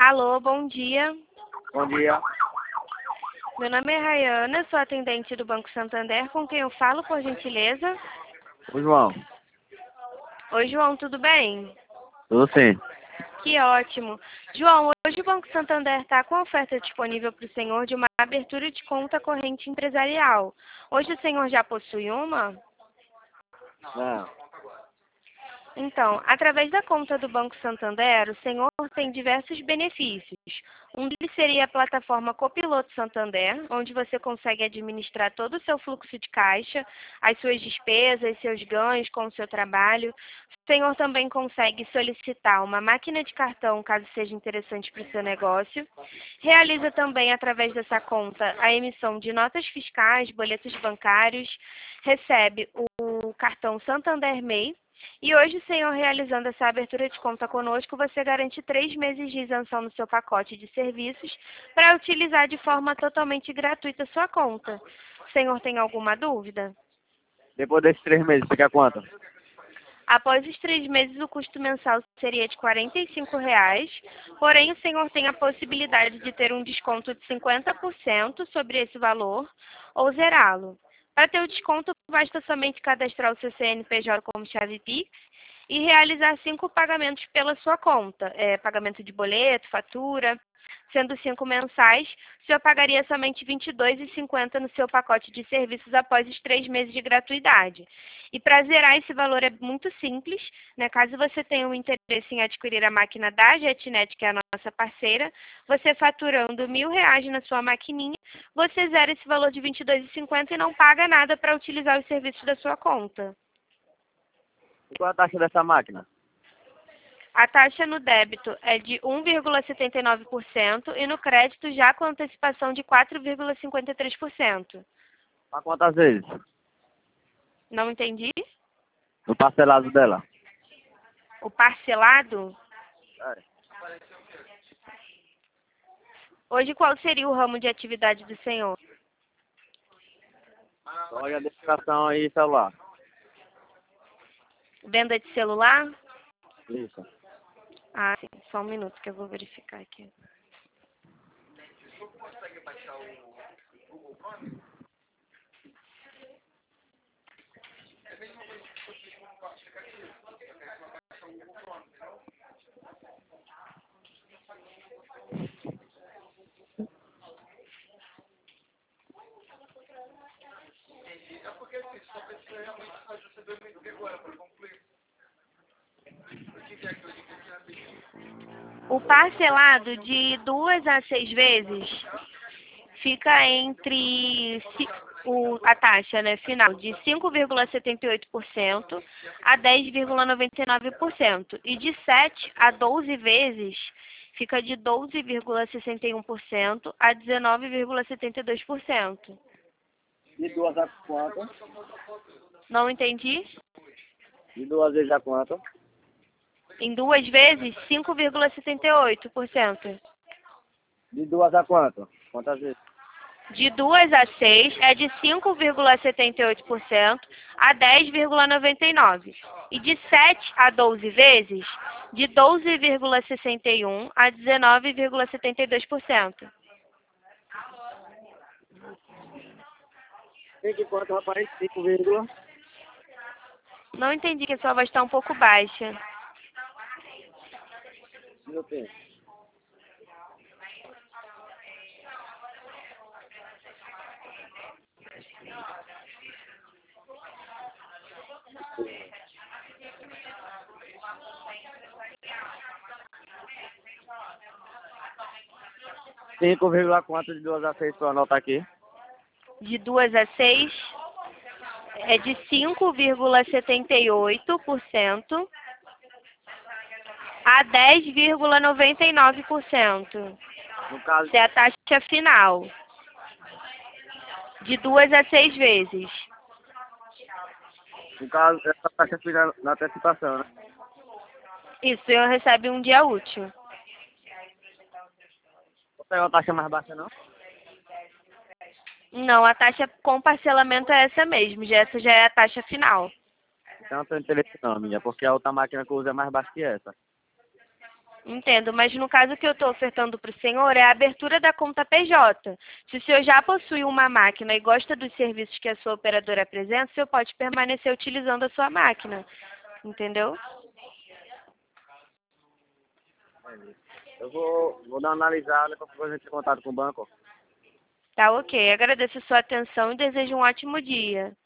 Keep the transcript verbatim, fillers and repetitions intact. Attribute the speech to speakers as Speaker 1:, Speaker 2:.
Speaker 1: Alô, bom dia.
Speaker 2: Bom dia.
Speaker 1: Meu nome é Rayana, sou atendente do Banco Santander, com quem eu falo, por gentileza?
Speaker 2: O João.
Speaker 1: Oi, João, tudo bem?
Speaker 2: Tudo sim.
Speaker 1: Que ótimo. João, hoje o Banco Santander está com a oferta disponível para o senhor de uma abertura de conta corrente empresarial. Hoje o senhor já possui uma?
Speaker 2: Não.
Speaker 1: Então, através da conta do Banco Santander, o senhor tem diversos benefícios. Um deles seria a plataforma Copiloto Santander, onde você consegue administrar todo o seu fluxo de caixa, as suas despesas, seus ganhos com o seu trabalho. O senhor também consegue solicitar uma máquina de cartão, caso seja interessante para o seu negócio. Realiza também, através dessa conta, a emissão de notas fiscais, boletos bancários. Recebe o cartão Santander M E I. E hoje, o senhor realizando essa abertura de conta conosco, você garante três meses de isenção no seu pacote de serviços para utilizar de forma totalmente gratuita a sua conta. O senhor tem alguma dúvida?
Speaker 2: Depois desses três meses, você quer quanto?
Speaker 1: Após os três meses, o custo mensal seria de quarenta e cinco reais, porém o senhor tem a possibilidade de ter um desconto de cinquenta por cento sobre esse valor ou zerá-lo. Para ter o desconto, basta somente cadastrar o seu C N P J como chave Pix e realizar cinco pagamentos pela sua conta. É, pagamento de boleto, fatura, sendo cinco mensais, o senhor pagaria somente vinte e dois reais e cinquenta centavos no seu pacote de serviços após os três meses de gratuidade. E para zerar esse valor é muito simples, né? Caso você tenha um interesse em adquirir a máquina da JetNet, que é a nossa parceira, você faturando mil reais na sua maquininha, você zera esse valor de vinte e dois reais e cinquenta centavos e não paga nada para utilizar os serviços da sua conta.
Speaker 2: E qual é a taxa dessa máquina?
Speaker 1: A taxa no débito é de um vírgula setenta e nove por cento e no crédito já com antecipação de quatro vírgula cinquenta e três por cento.
Speaker 2: Para quantas vezes?
Speaker 1: Não entendi?
Speaker 2: No parcelado dela.
Speaker 1: O parcelado?
Speaker 2: É.
Speaker 1: Hoje qual seria o ramo de atividade do senhor?
Speaker 2: Loja de educação e celular.
Speaker 1: Venda de celular?
Speaker 2: Isso.
Speaker 1: Ah, sim. Só um minuto que eu vou verificar aqui. O parcelado de duas a seis vezes fica entre ci- o, a taxa, né, final de cinco vírgula setenta e oito por cento a dez vírgula noventa e nove por cento. E de sete a doze vezes fica de doze vírgula sessenta e um por cento a dezenove vírgula setenta e dois por cento.
Speaker 2: De duas a quanto?
Speaker 1: Não entendi?
Speaker 2: De duas vezes a quanto?
Speaker 1: Em duas vezes, cinco vírgula setenta e oito por cento.
Speaker 2: De duas a quanto? Quantas vezes?
Speaker 1: De duas a seis é de cinco vírgula setenta e oito por cento a dez vírgula noventa e nove por cento. E de sete a doze vezes, de doze vírgula sessenta e um por cento a dezenove vírgula setenta e dois por cento.
Speaker 2: Tem que quanto, rapaz? cinco vírgula?
Speaker 1: Não entendi, que a sua voz está um pouco baixa.
Speaker 2: Meu tempo. cinco vírgula quanto de duas a seis para anotar aqui?
Speaker 1: De duas a seis é de cinco vírgula setenta e oito por cento a dez vírgula noventa e nove por cento.
Speaker 2: No caso,
Speaker 1: Essa é a taxa final. De duas a seis vezes.
Speaker 2: no caso essa taxa final na antecipação, né?
Speaker 1: Isso, eu recebe um dia útil.
Speaker 2: Não tem uma taxa mais baixa, não?
Speaker 1: Não, a taxa com parcelamento é essa mesmo. Já essa já é a taxa final.
Speaker 2: Então não tem interesse não, minha, porque a outra máquina que eu uso é mais baixa que essa.
Speaker 1: Entendo, mas no caso que eu estou ofertando para o senhor é a abertura da conta P J. Se o senhor já possui uma máquina e gosta dos serviços que a sua operadora apresenta, o senhor pode permanecer utilizando a sua máquina. Entendeu?
Speaker 2: Eu vou, vou dar uma analisada para fazer esse contato com o banco.
Speaker 1: Tá ok. Agradeço a sua atenção e desejo um ótimo dia.